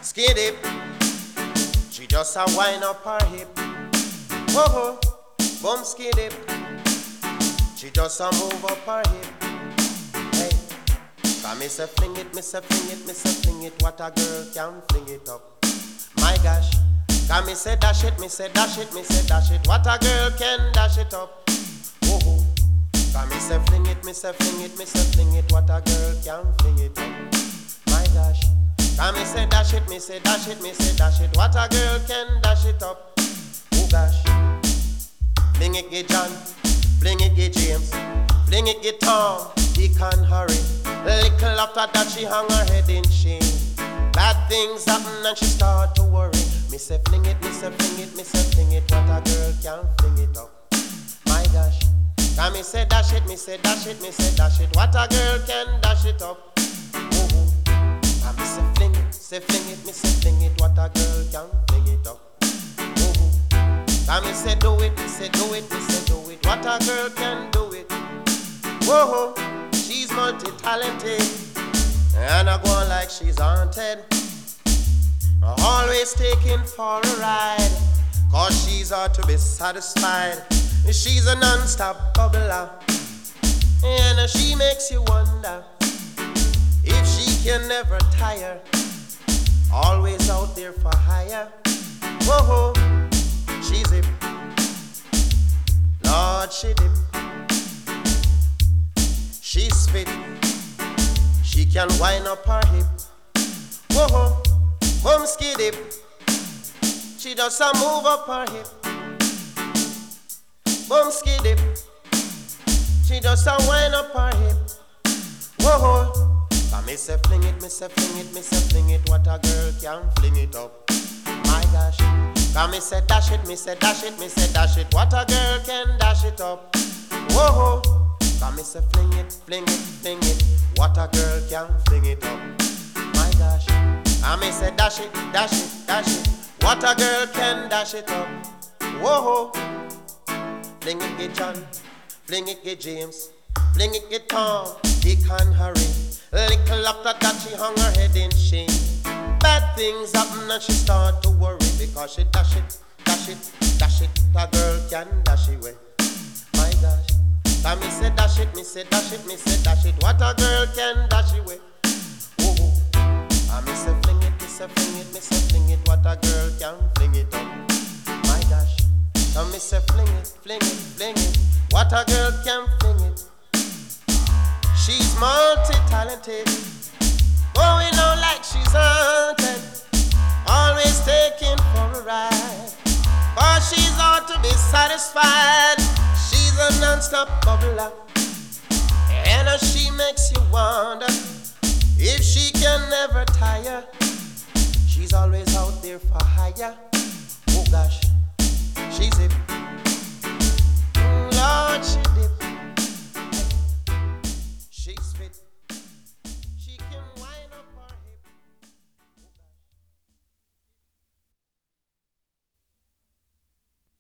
skiddy. She just a wind up her hip. Whoa, boom skiddy. She just a move up her hip. Hey, come me say fling it, me say fling it, me say fling it. What a girl can fling it up. My gosh, come me say dash it, me say dash it, me say dash it. What a girl can dash it up. Whoa, come me say fling it, me say fling it, me say fling it. What a girl can fling it up. My gosh, come me say dash it, me say dash it, me say dash it. What a girl can dash it up. Oh gosh, fling it, get John. Fling it, get James. Fling it, get Tom. He can't hurry. Little after that, she hung her head in shame. Bad things happen and she start to worry. Me say fling it, me say fling it, me say fling it. What a girl can fling it up. My gosh. Can me say dash it, me say dash it, me say dash it. What a girl can dash it up. Oh, can me say fling it, me say fling it. What a girl can fling it up. Can me say do it, me say do it, me say do it. What a girl can do it. Whoa, she's multi-talented, and I go on like she's haunted. Always taking for a ride, cause she's ought to be satisfied. She's a non-stop bubbler, and she makes you wonder if she can never tire. Always out there for hire. Whoa, she's hip, Lord, she dip. She's fit, she can wind up her hip. Whoa, boom skiddy. She does a move up her hip. Boom skiddy. She does a wind up her hip. Whoa, come me say fling it, me say fling it, me say fling it. What a girl can fling it up. My gosh. Come me say dash it, me say dash it, me say dash it. What a girl can dash it up. Whoa, come me say fling it, fling it, fling it. What a girl can fling it up. My gosh. Come me say dash it, dash it, dash it. What a girl can dash it up. Whoa, fling it, get John, fling it, get James, fling it, get Tom. He can't hurry. Little after that, she hung her head in shame. Bad things happen and she start to worry because she dash it, dash it, dash it. A girl can dash it away. My gosh. Can me say dash it, me say dash it, me say dash it. What a girl can dash it away. Oh, I me say fling it, me say fling it, me say fling it. What a girl can fling it up. My gosh. Can me say fling it, fling it, fling it. What a girl can fling it. She's multi-talented, going on like she's haunted. Always taking for a ride, but she's ought to be satisfied. She's a non-stop bubbler, and she makes you wonder if she can never tire. She's always out there for hire. Oh gosh, she's hip, Lord, she dip. She's fit.